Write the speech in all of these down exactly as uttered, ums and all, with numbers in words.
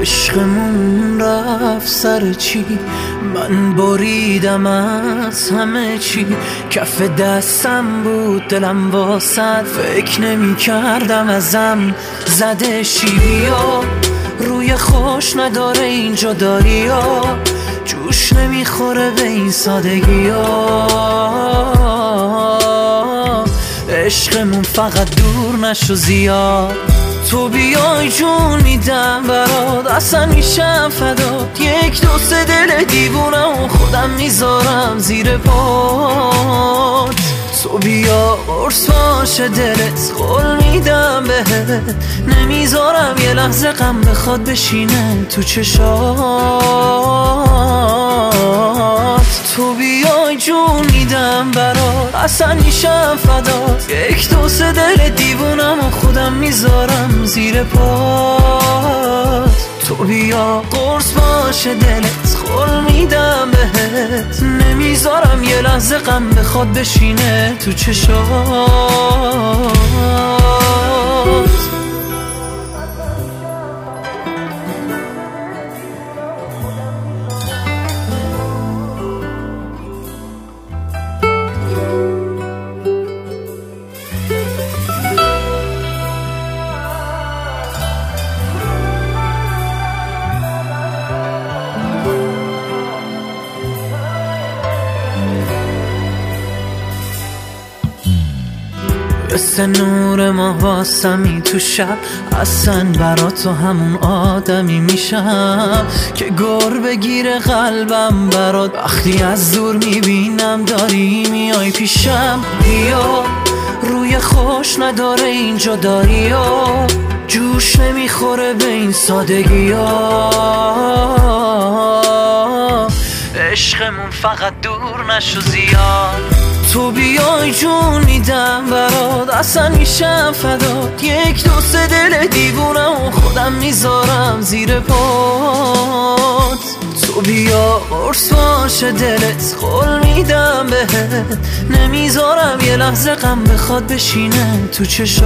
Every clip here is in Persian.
عشقمون رفت سر چی؟ من بریدم از همه چی. کف دستم بود دلم واسد، فکر نمی کردم ازم زده شی. بیا روی خوش نداره این جدایی ها، جوش نمیخوره به این سادگی ها. عشقمون فقط دور نشو زیاد، تو بیای جون میدم برات، اصلا میشم فدات. یک دو سه دل دیوونم و خودم میذارم زیر پات. تو بیا قرص باشه دلت، قول میدم بهت نمیذارم یه لحظه غم بخواد بشینه تو چشات. تو بیای جون میدم برات، اصلا میشم فدات. یک دو سه دل دیوونم و خودم میذارم زیر پات. تو بیا قرص باشه دلت، قول میدم بهت نمیذارم یه لحظه غم بخواد بشینه تو چشات. مثل نور ماه واسمی تو شب، اصلا برا تو همون آدمی میشم که گر بگیره قلبم برات. وقتی از دور میبینم داری میای پیشم. بیا روی خوش نداره این جدایی ها، جوش نمیخوره به این سادگی ها. عشقمون فقط دور نشو زیاد، تو بیای جون میدم برات، اصلا میشم فدات. یک دو سه دل دیوونم و خودم میذارم زیر پات. تو بیا قرص باشه دلت، قول میدم بهت نمیذارم یه لحظه غم بخواد بشینه تو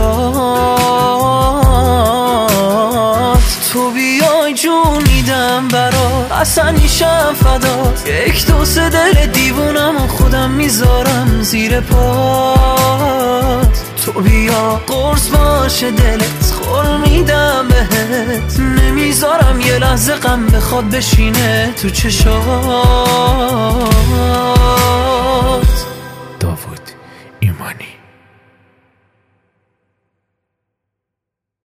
چشات. تو بیای جون میدم برات، اصلا میشم فدات. یک دو سه دل دیوونم و خودم میذارم زیر پات. تو بیا قرص باشه دلت، قول میدم بهت نمیذارم یه لحظه غم بخواد بشینه تو چشات.